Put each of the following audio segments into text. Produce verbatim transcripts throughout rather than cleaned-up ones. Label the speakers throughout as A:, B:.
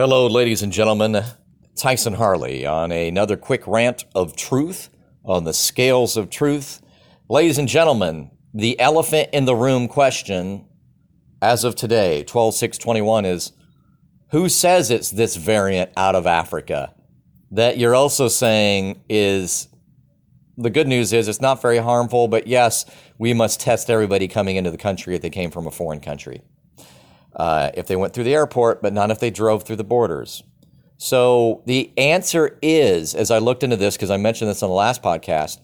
A: Hello, ladies and gentlemen. Tyson Harley on another quick rant of truth on the scales of truth. Ladies and gentlemen, the elephant in the room question as of today, twelve six twenty-one, is who says it's this variant out of Africa that you're also saying is, the good news is it's not very harmful, but yes, we must test everybody coming into the country if they came from a foreign country. Uh, if they went through the airport, but not if they drove through the borders. So the answer is, as I looked into this, because I mentioned this on the last podcast,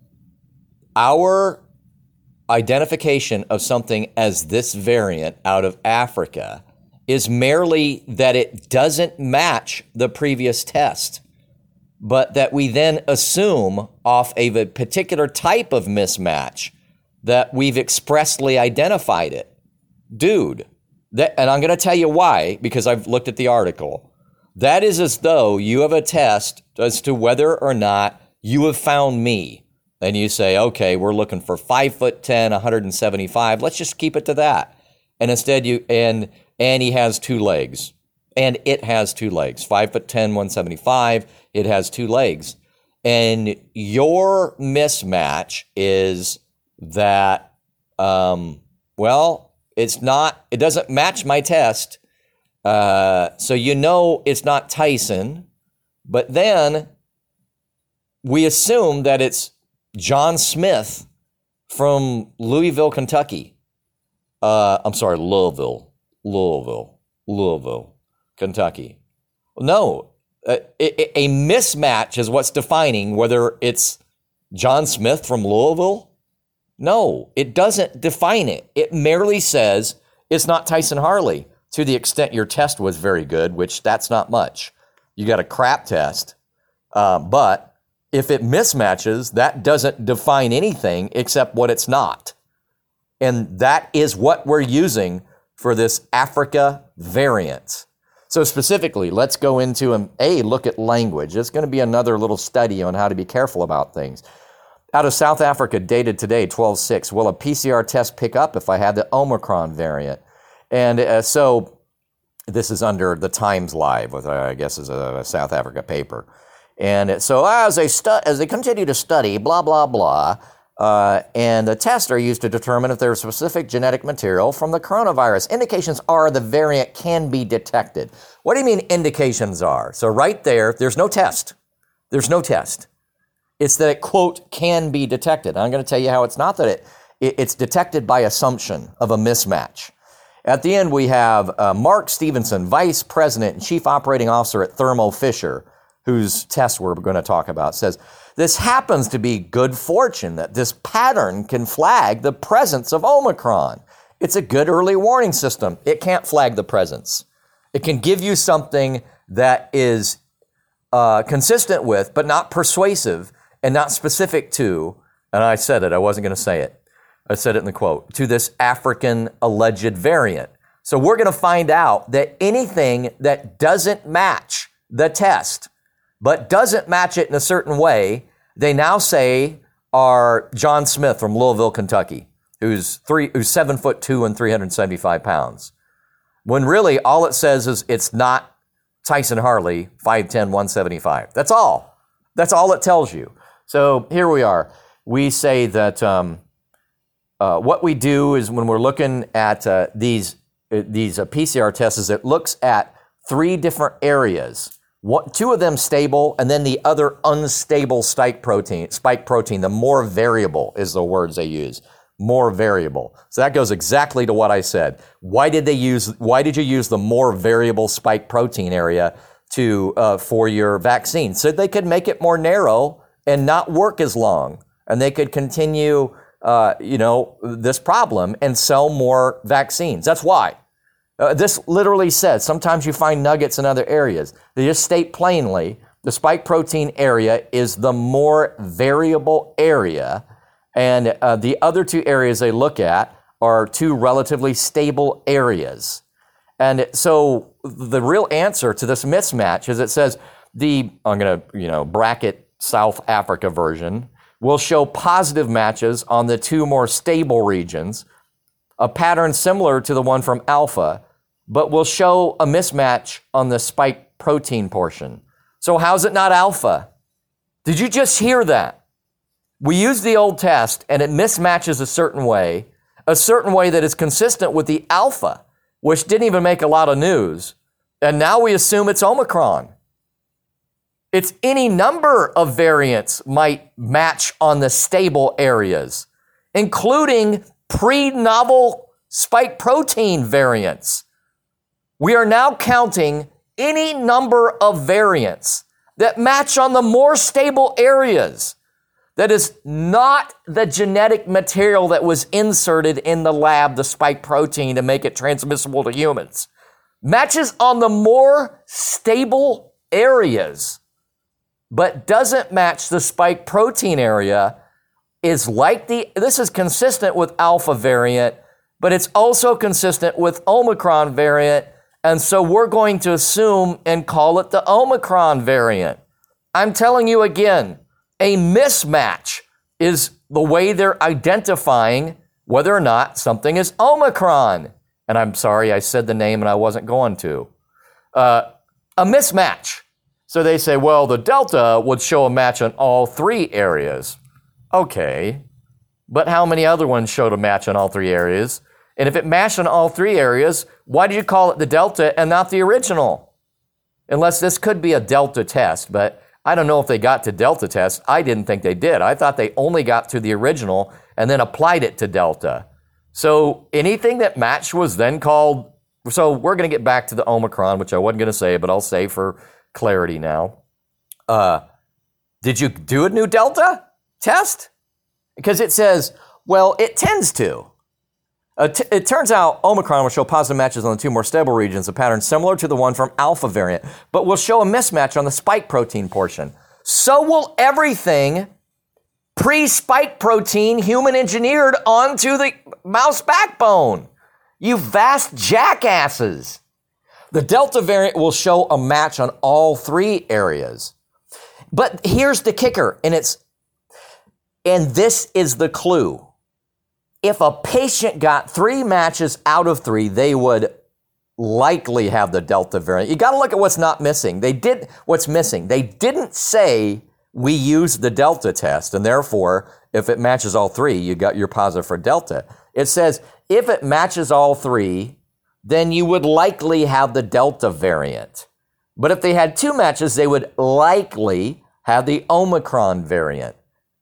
A: our identification of something as this variant out of Africa is merely that it doesn't match the previous test, but that we then assume off of a particular type of mismatch that we've expressly identified it. Dude. That, and I'm going to tell you why, because I've looked at the article. That is as though you have a test as to whether or not you have found me. And you say, okay, we're looking for five foot ten, one hundred seventy-five. Let's just keep it to that. And instead you, and, and he has two legs. And it has two legs. five foot ten, one seventy-five. It has two legs. And your mismatch is that, um, well, It's not, it doesn't match my test. Uh, so you know it's not Tyson, but then we assume that it's John Smith from Louisville, Kentucky. Uh, I'm sorry, Louisville, Louisville, Louisville, Kentucky. No, a, a mismatch is what's defining whether it's John Smith from Louisville. No, it doesn't define it. It merely says it's not Tyson Harley to the extent your test was very good, which that's not much. You got a crap test. Uh, but if it mismatches, that doesn't define anything except what it's not. And that is what we're using for this Africa variant. So specifically, let's go into a, a look at language. It's going to be another little study on how to be careful about things. Out of South Africa, dated today, twelve six, will a P C R test pick up if I had the Omicron variant? And uh, so this is under the Times Live, which I guess is a South Africa paper. And so as they, stu- as they continue to study, blah, blah, blah, uh, and the tests are used to determine if there's specific genetic material from the coronavirus. Indications are the variant can be detected. What do you mean indications are? So right there, there's no test. There's no test. It's that it, quote, can be detected. I'm going to tell you how it's not that it, it it's detected by assumption of a mismatch. At the end, we have uh, Mark Stevenson, Vice President and Chief Operating Officer at Thermo Fisher, whose test we're going to talk about, says, this happens to be good fortune that this pattern can flag the presence of Omicron. It's a good early warning system. It can't flag the presence. It can give you something that is uh, consistent with, but not persuasive, and not specific to, and I said it, I wasn't going to say it. I said it in the quote, to this African alleged variant. So we're going to find out that anything that doesn't match the test, but doesn't match it in a certain way, they now say are John Smith from Louisville, Kentucky, who's three, who's seven foot two and three hundred seventy-five pounds. When really all it says is it's not Tyson Harley, five ten, one seventy-five. That's all. That's all it tells you. So here we are. We say that um, uh, what we do is when we're looking at uh, these uh, these uh, P C R tests, is it looks at three different areas. What, two of them stable, and then the other unstable spike protein. Spike protein, the more variable is the words they use. More variable. So that goes exactly to what I said. Why did they use? Why did you use the more variable spike protein area to uh, for your vaccine? So they could make it more narrow and not work as long, and they could continue, uh, you know, this problem and sell more vaccines. That's why. Uh, this literally says, sometimes you find nuggets in other areas. They just state plainly, the spike protein area is the more variable area, and uh, the other two areas they look at are two relatively stable areas. And so the real answer to this mismatch is it says the, I'm going to, you know, bracket South Africa version, will show positive matches on the two more stable regions, a pattern similar to the one from Alpha, but will show a mismatch on the spike protein portion. So how's it not alpha? Did you just hear that? We use the old test and it mismatches a certain way, a certain way that is consistent with the alpha, which didn't even make a lot of news. And now we assume it's Omicron. It's any number of variants might match on the stable areas, including pre-novel spike protein variants. We are now counting any number of variants that match on the more stable areas. That is not the genetic material that was inserted in the lab, the spike protein, to make it transmissible to humans. Matches on the more stable areas, but doesn't match the spike protein area, is like the, this is consistent with alpha variant, but it's also consistent with Omicron variant. And so we're going to assume and call it the Omicron variant. I'm telling you again, a mismatch is the way they're identifying whether or not something is Omicron. And I'm sorry, I said the name and I wasn't going to. Uh, a mismatch. So they say, well, the Delta would show a match on all three areas. Okay, but how many other ones showed a match on all three areas? And if it matched on all three areas, why did you call it the Delta and not the original? Unless this could be a Delta test, but I don't know if they got to Delta test. I didn't think they did. I thought they only got to the original and then applied it to Delta. So anything that matched was then called, so we're going to get back to the Omicron, which I wasn't going to say, but I'll say for clarity now. Uh, did you do a new Delta test? Because it says, well, it tends to. Uh, t- it turns out Omicron will show positive matches on the two more stable regions, a pattern similar to the one from Alpha variant, but will show a mismatch on the spike protein portion. So will everything pre-spike protein human engineered onto the mouse backbone. You vast jackasses. The Delta variant will show a match on all three areas. But here's the kicker, and it's, and this is the clue. If a patient got three matches out of three, they would likely have the Delta variant. You got to look at what's not missing. They did what's missing. They didn't say we use the Delta test, and therefore, if it matches all three, you got your positive for Delta. It says if it matches all three, then you would likely have the Delta variant. But if they had two matches, they would likely have the Omicron variant.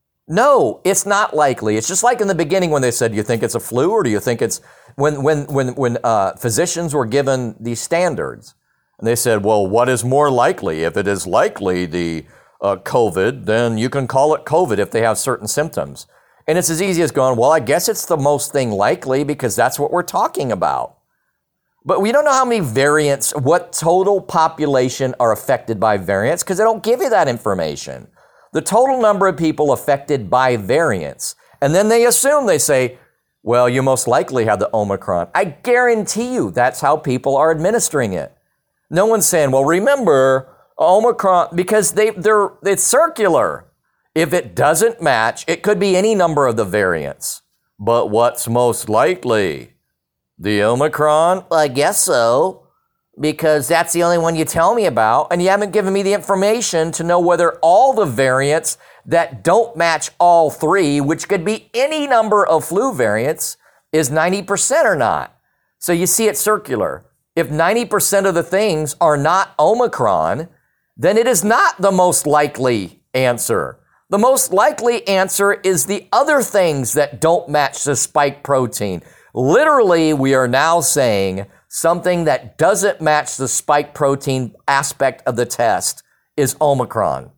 A: No, it's not likely. It's just like in the beginning when they said, do you think it's a flu or do you think it's, when when when when uh, physicians were given these standards, and they said, well, what is more likely? If it is likely the uh, COVID, then you can call it COVID if they have certain symptoms. And it's as easy as going, well, I guess it's the most thing likely because that's what we're talking about. But we don't know how many variants, what total population are affected by variants because they don't give you that information. The total number of people affected by variants. And then they assume, they say, well, you most likely have the Omicron. I guarantee you that's how people are administering it. No one's saying, well, remember, Omicron, because they, they're, it's circular. If it doesn't match, it could be any number of the variants. But what's most likely? The Omicron? I guess so. Because that's the only one you tell me about, and you haven't given me the information to know whether all the variants that don't match all three, which could be any number of flu variants, is ninety percent or not. So you see it's circular. If ninety percent of the things are not Omicron, then it is not the most likely answer. The most likely answer is the other things that don't match the spike protein. Literally, we are now saying something that doesn't match the spike protein aspect of the test is Omicron.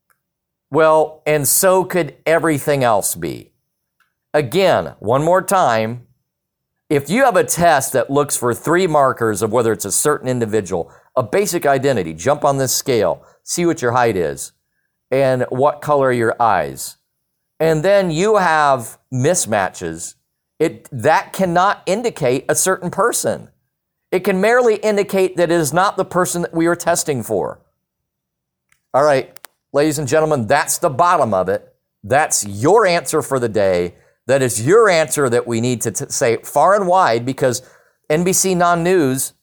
A: Well, and so could everything else be. Again, one more time, if you have a test that looks for three markers of whether it's a certain individual, a basic identity, jump on this scale, see what your height is, and what color are your eyes, and then you have mismatches, it that cannot indicate a certain person. It can merely indicate that it is not the person that we are testing for. All right, ladies and gentlemen, that's the bottom of it. That's your answer for the day. That is your answer that we need to t- say far and wide because N B C Non-News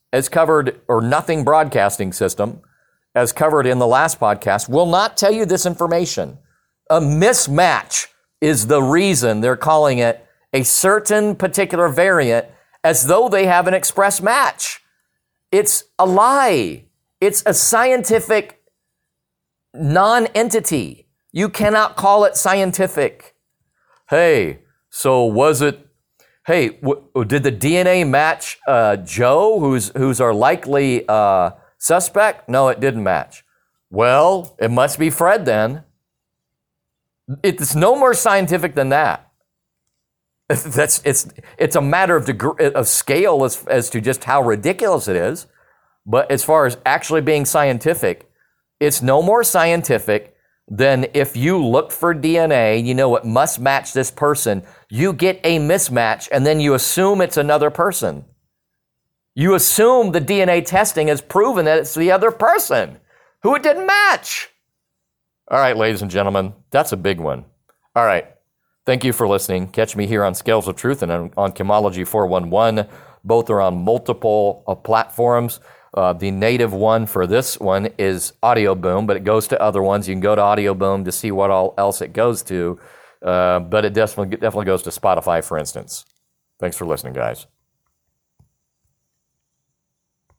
A: as covered, or Nothing Broadcasting System, as covered in the last podcast, will not tell you this information. A mismatch is the reason they're calling it a certain particular variant, as though they have an express match. It's a lie. It's a scientific non-entity. You cannot call it scientific. Hey, so was it, hey, w- did the D N A match uh, Joe, who's who's our likely uh, suspect? No, it didn't match. Well, it must be Fred then. It's no more scientific than that. That's it's it's a matter of degree, of scale as as to just how ridiculous it is. But as far as actually being scientific, it's no more scientific than if you look for D N A, you know it must match this person. You get a mismatch, and then you assume it's another person. You assume the D N A testing has proven that it's the other person who it didn't match. All right, ladies and gentlemen, that's a big one. All right. Thank you for listening. Catch me here on Scales of Truth and on, on Chemology four one one. Both are on multiple uh, platforms. Uh, the native one for this one is Audio Boom, but it goes to other ones. You can go to Audio Boom to see what all else it goes to, uh, but it definitely definitely goes to Spotify, for instance. Thanks for listening, guys.